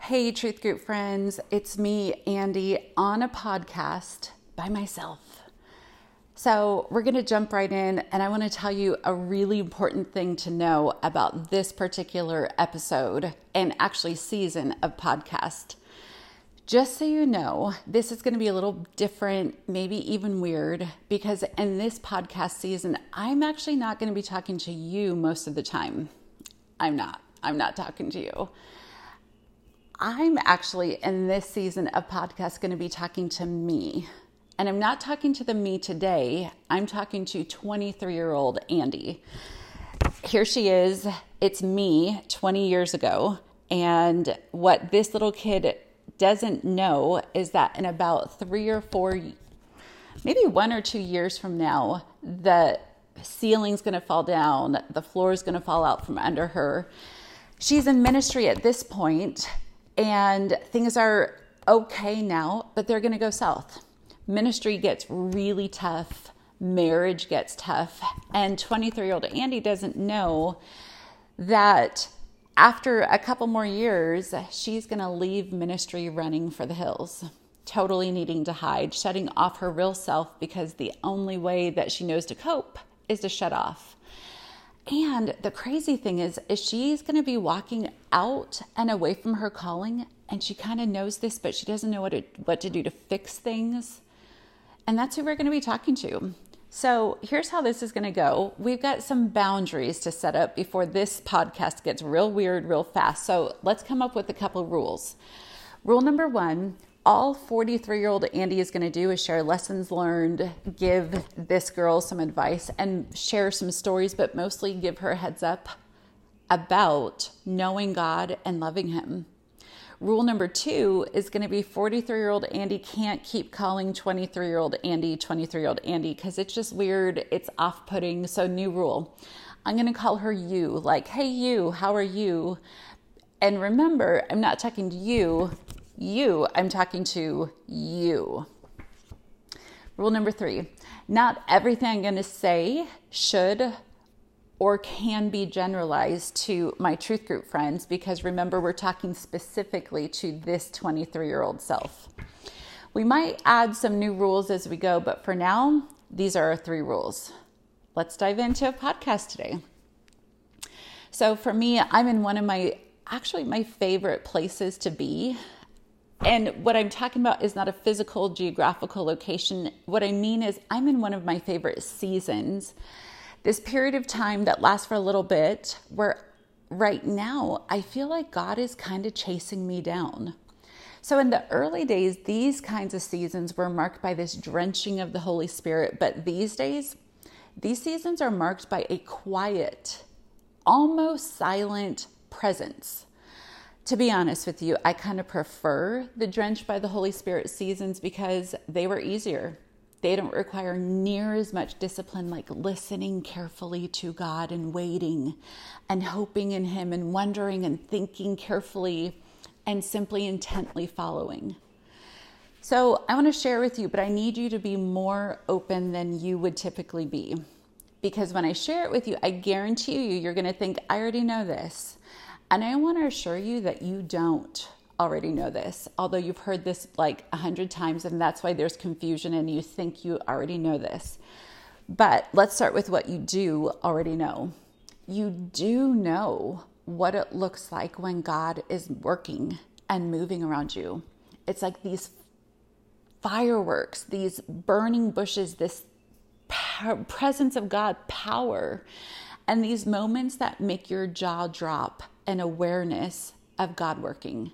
Hey, Truth Group friends, it's me, Andy, on a podcast by myself. So we're going to jump right in, and I want to tell you a really important thing to know about this particular episode and actually season of podcast. Just so you know, this is going to be a little different, maybe even weird, because in this podcast season, I'm actually not going to be talking to you most of the time. I'm not talking to you. I'm actually in this season of podcast going to be talking to me. And I'm not talking to the me today. I'm talking to 23-year-old Andy. Here she is. It's me 20 years ago. And what this little kid doesn't know is that in about 3 or 4, maybe 1 or 2 years from now, the ceiling's going to fall down. The floor is going to fall out from under her. She's in ministry at this point. And things are okay now, but they're going to go south. Ministry gets really tough. Marriage gets tough. And 23-year-old Andy doesn't know that after a couple more years, she's going to leave ministry running for the hills, totally needing to hide, shutting off her real self because the only way that she knows to cope is to shut off. And the crazy thing is she's going to be walking out and away from her calling, and she kind of knows this, but she doesn't know what to do to fix things. And that's who we're going to be talking to. So here's how this is going to go. We've got some boundaries to set up before this podcast gets real weird real fast. So let's come up with a couple rules. Rule number 1, all 43-year-old Andy is going to do is share lessons learned, give this girl some advice, and share some stories, but mostly give her a heads up about knowing God and loving Him. Rule number 2 is going to be 43-year-old Andy can't keep calling 23-year-old Andy because it's just weird. It's off-putting. So new rule. I'm going to call her you, like, hey, you, how are you? And remember, I'm not talking to you, I'm talking to you. Rule number 3, not everything I'm going to say should or can be generalized to my Truth Group friends, because remember, we're talking specifically to this 23-year-old self. We might add some new rules as we go, but for now, these are our 3 rules. Let's dive into a podcast today. So for me, I'm in one of my favorite places to be. And what I'm talking about is not a physical, geographical location. What I mean is I'm in one of my favorite seasons. This period of time that lasts for a little bit, where right now I feel like God is kind of chasing me down. So in the early days, these kinds of seasons were marked by this drenching of the Holy Spirit. But these days, these seasons are marked by a quiet, almost silent presence. To be honest with you, I kind of prefer the drenched by the Holy Spirit seasons because they were easier. They don't require near as much discipline, like listening carefully to God and waiting and hoping in Him and wondering and thinking carefully and simply intently following. So I want to share with you, but I need you to be more open than you would typically be. Because when I share it with you, I guarantee you're going to think, I already know this. And I want to assure you that you don't already know this, although you've heard this like 100 times, and that's why there's confusion and you think you already know this. But let's start with what you do already know. You do know what it looks like when God is working and moving around you. It's like these fireworks, these burning bushes, this presence of God, power, and these moments that make your jaw drop, an awareness of God working.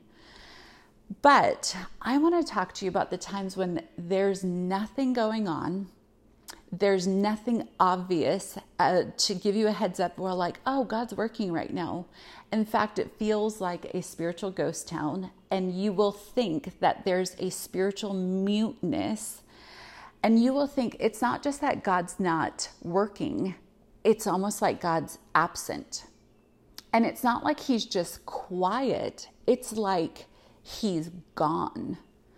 But I want to talk to you about the times when there's nothing going on. There's nothing obvious to give you a heads up. We're like, oh, God's working right now. In fact, it feels like a spiritual ghost town, and you will think that there's a spiritual muteness, and you will think it's not just that God's not working. It's almost like God's absent. And it's not like He's just quiet. It's like He's gone.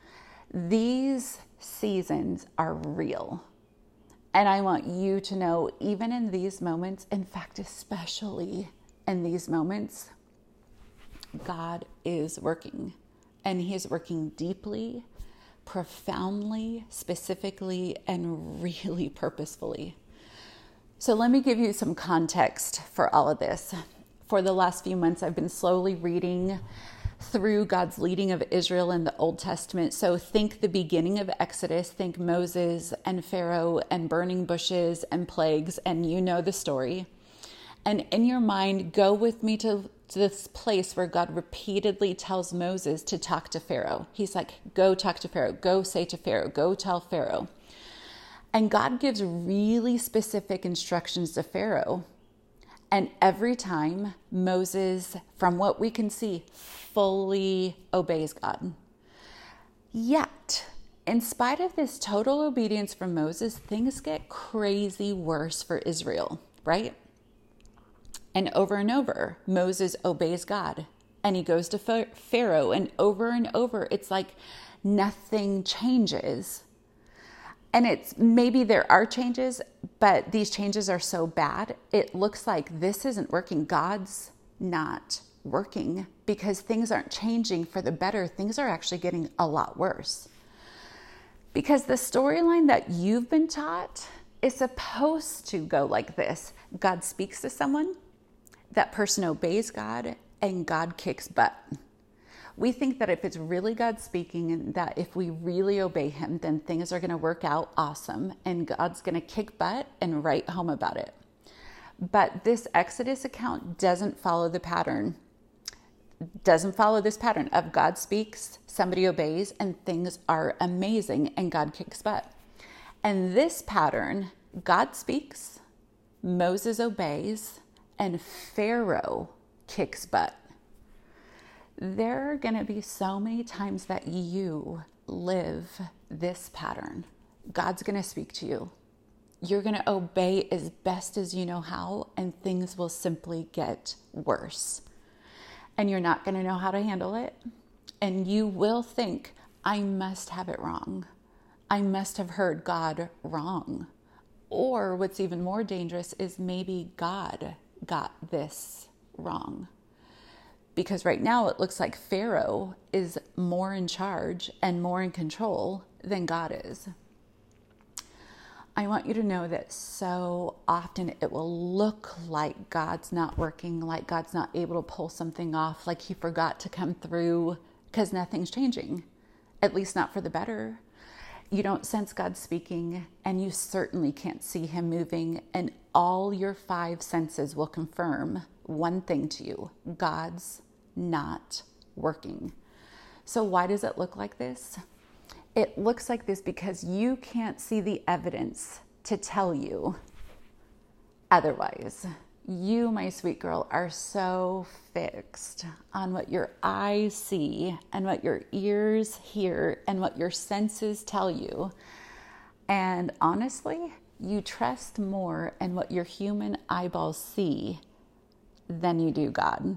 These seasons are real. And I want you to know, even in these moments, in fact, especially in these moments, God is working, and he is working deeply, profoundly, specifically, and really purposefully. So let me give you some context for all of this. For the last few months, I've been slowly reading through God's leading of Israel in the Old Testament. So think the beginning of Exodus, think Moses and Pharaoh and burning bushes and plagues, and you know the story. And in your mind, go with me to this place where God repeatedly tells Moses to talk to Pharaoh. He's like, go talk to Pharaoh, go say to Pharaoh, go tell Pharaoh. And God gives really specific instructions to Pharaoh. And every time Moses, from what we can see, fully obeys God. Yet, in spite of this total obedience from Moses, things get crazy worse for Israel, right? And over, Moses obeys God. And he goes to Pharaoh. And over, it's like nothing changes. And it's maybe there are changes, but these changes are so bad, it looks like this isn't working. God's not working because things aren't changing for the better. Things are actually getting a lot worse. Because the storyline that you've been taught is supposed to go like this. God speaks to someone, that person obeys God, and God kicks butt. We think that if it's really God speaking and that if we really obey him, then things are going to work out awesome and God's going to kick butt and write home about it. But this Exodus account doesn't follow the pattern. Doesn't follow this pattern of God speaks, somebody obeys, and things are amazing and God kicks butt. And this pattern, God speaks, Moses obeys, and Pharaoh kicks butt. There are going to be so many times that you live this pattern. God's going to speak to you. You're going to obey as best as you know how, and things will simply get worse. And you're not going to know how to handle it. And you will think, I must have it wrong. I must have heard God wrong. Or what's even more dangerous is maybe God got this wrong. Because right now it looks like Pharaoh is more in charge and more in control than God is. I want you to know that so often it will look like God's not working, like God's not able to pull something off, like he forgot to come through because nothing's changing, at least not for the better. You don't sense God speaking, and you certainly can't see him moving, and all your five senses will confirm one thing to you: God's not working. So why does it look like this? It looks like this because you can't see the evidence to tell you otherwise. You, my sweet girl, are so fixed on what your eyes see and what your ears hear and what your senses tell you. And honestly, you trust more in what your human eyeballs see than you do God.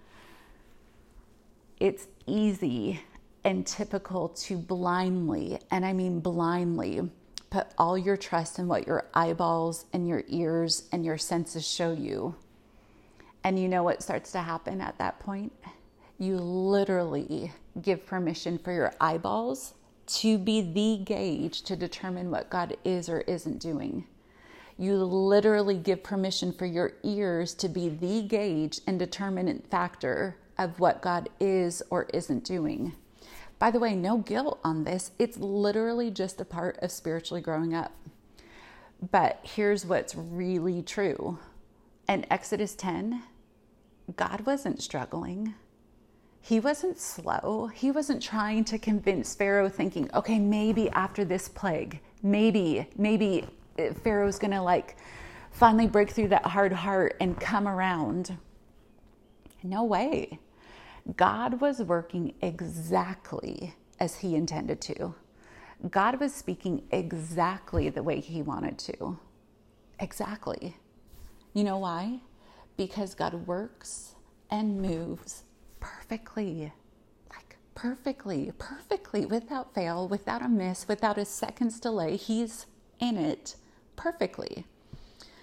It's easy and typical to blindly, and I mean blindly, put all your trust in what your eyeballs and your ears and your senses show you. And you know what starts to happen at that point? You literally give permission for your eyeballs to be the gauge to determine what God is or isn't doing. You literally give permission for your ears to be the gauge and determinant factor of what God is or isn't doing. By the way, no guilt on this. It's literally just a part of spiritually growing up. But here's what's really true. In Exodus 10, God wasn't struggling. He wasn't slow. He wasn't trying to convince Pharaoh thinking, okay, maybe after this plague, maybe Pharaoh's going to finally break through that hard heart and come around. No way. God was working exactly as he intended to. God was speaking exactly the way he wanted to. Exactly. You know why? Because God works and moves perfectly, perfectly, without fail, without a miss, without a second's delay. He's in it perfectly.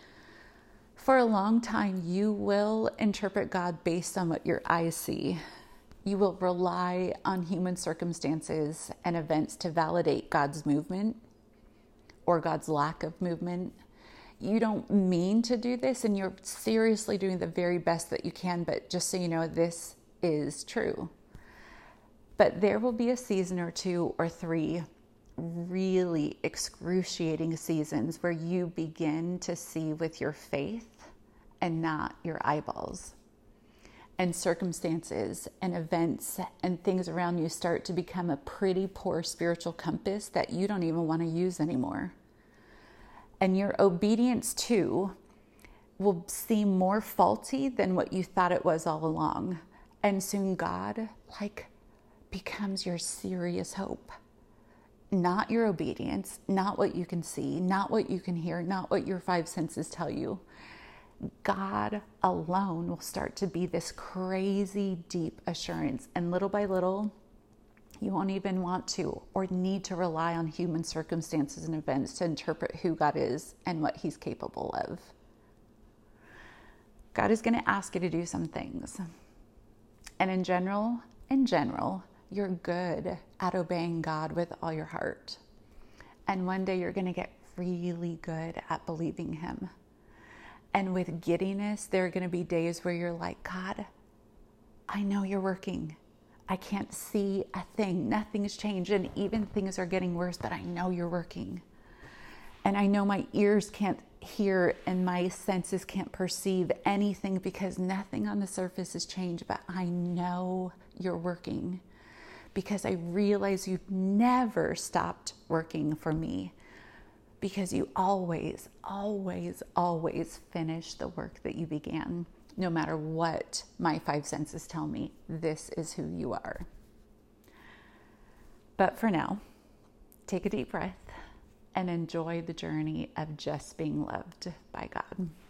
For a long time, you will interpret God based on what your eyes see. You will rely on human circumstances and events to validate God's movement or God's lack of movement. You don't mean to do this, and you're seriously doing the very best that you can, but just so you know, this is true. But there will be a season or 2 or 3 really excruciating seasons where you begin to see with your faith and not your eyeballs. And circumstances and events and things around you start to become a pretty poor spiritual compass that you don't even want to use anymore. And your obedience too will seem more faulty than what you thought it was all along. And soon God becomes your serious hope. Not your obedience, not what you can see, not what you can hear, not what your 5 senses tell you. God alone will start to be this crazy deep assurance. And little by little, you won't even want to or need to rely on human circumstances and events to interpret who God is and what He's capable of. God is going to ask you to do some things. And in general, you're good at obeying God with all your heart. And one day you're going to get really good at believing Him. And with giddiness, there are going to be days where you're like, God, I know you're working. I can't see a thing. Nothing's changed. And even things are getting worse, but I know you're working. And I know my ears can't hear and my senses can't perceive anything because nothing on the surface has changed, but I know you're working because I realize you've never stopped working for me because you always, always, always finish the work that you began. No matter what my 5 senses tell me, this is who you are. But for now, take a deep breath and enjoy the journey of just being loved by God.